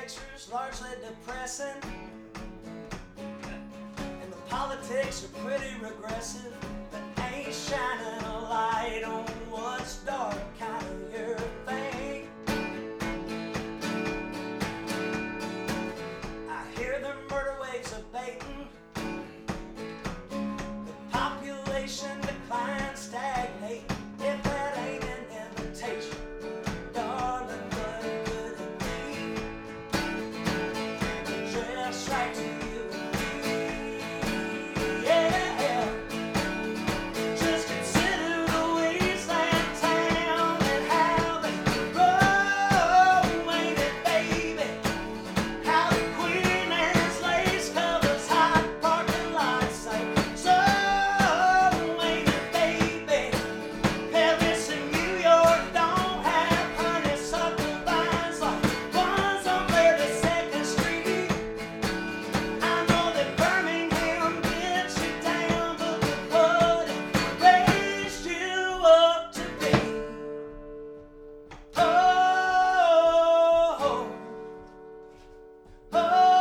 architecture's largely depressing, and the politics are pretty regressive, but ain't shining a light on what's dark, kind of your thing. I hear the murder waves abating, the population decline stagnate. If that ain't an invitation, darling, what could it be? Just right to you and me, yeah. Just consider the wasteland town and how they grow, ain't it, baby? How the Queen Anne's lace covers hot parking lots like so, ain't it, baby? Paris and New York don't have honeysuckle vines like ones on 32nd Street. I know that Birmingham gets you down, but the hood raised you up to be. Oh, oh, oh.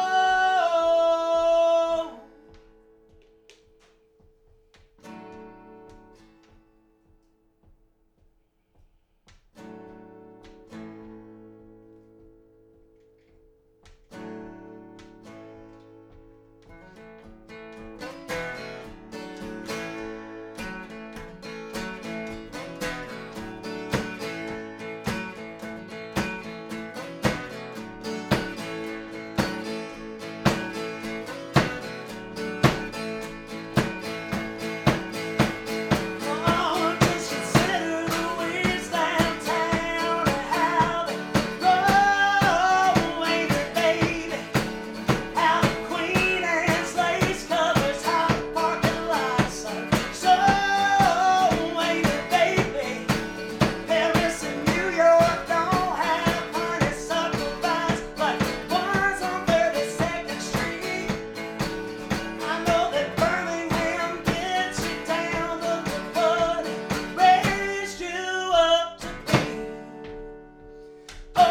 Oh, just consider the wasteland town and how they grow, ain't it, baby? How the Queen Anne's lace covers hot parking lots like so, ain't it, baby? Paris and New York don't have honeysuckle vines like ones on 32nd Street. I know that Birmingham gets you down, but the hood raised you up to be. Oh,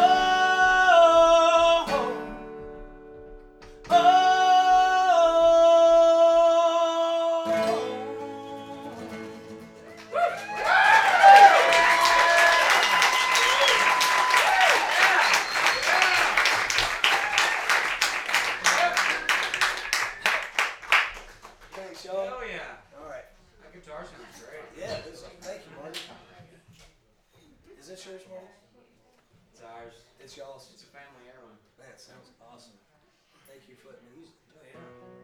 oh. Thanks, y'all. Oh yeah, All right. that guitar sounds great. Yeah, thank you, Marty. Is this yours, Marty? It's ours. It's y'all's. It's a family heirloom. That sounds awesome. Thank you for letting me use it. Oh yeah.